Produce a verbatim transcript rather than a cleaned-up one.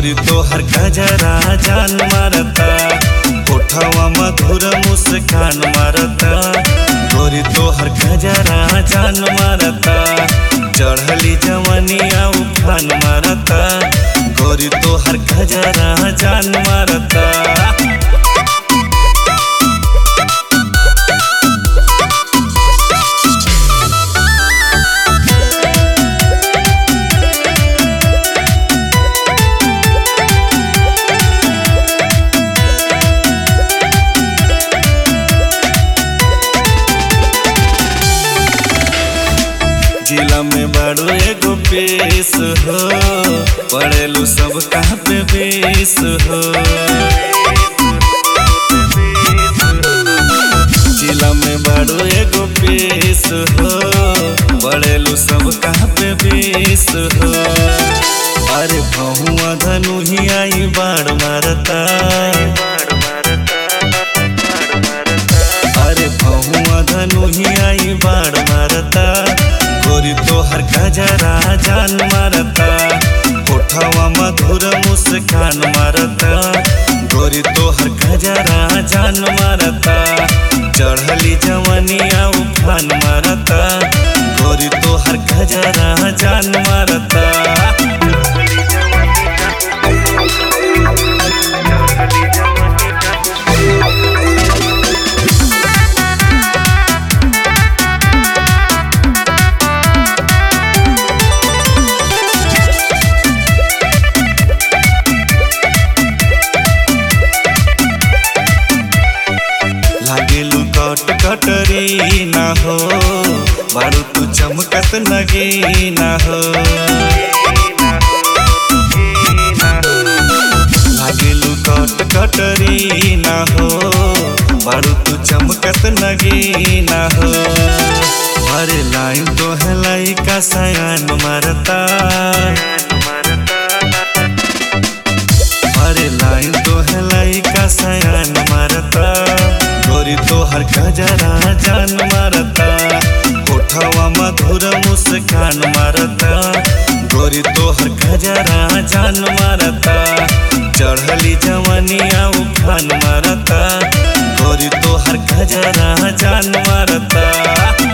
गोरी तो हर गजरा जान मारता, ओठवा मधुर मुस्कान मारता। गोरी तो हर गजरा जान मारता, चढ़ली जवनिया उफान मारता। गोरी तो हर गजरा जान मारता। जिला में बड़ो एगो पेश हो, पढ़ेलू सब कहाँ पे बेस हो। जिला में बड़ो एगो पेश हो, पढ़ेलू सब कहाँ पे बेस हो। अरे बहुआ धनु ही आई बाढ़ मारता, अरे बहुआ धनु ही आई बाढ़ मारता। गोरी तो हर गजरा जान मारता, ओठवा मधुर मुस्कान मारता। गोरी तो हर गजरा जान मारता, चढ़ली जवनिया उफान मारता। गोरी तो हर गजरा जान मारता। लागेलू कट कटरी ना हो, बारू तू चमकत नगी ना हो। लागेलू कट कटरी ना हो, बारू तू चमकत नगी ना हो। अरे लाइन तो है लइका सयान मारता, अरे लाइन तो है लइका सयान मारता। गोरी तो हर गजरा जान मारता, ओठवा मधुर मुस्कान मारता। गोरी तो हर गजरा जान मारता, चढ़ली जवनिया उफान मारता। गोरी तो हर गजरा जान मारता।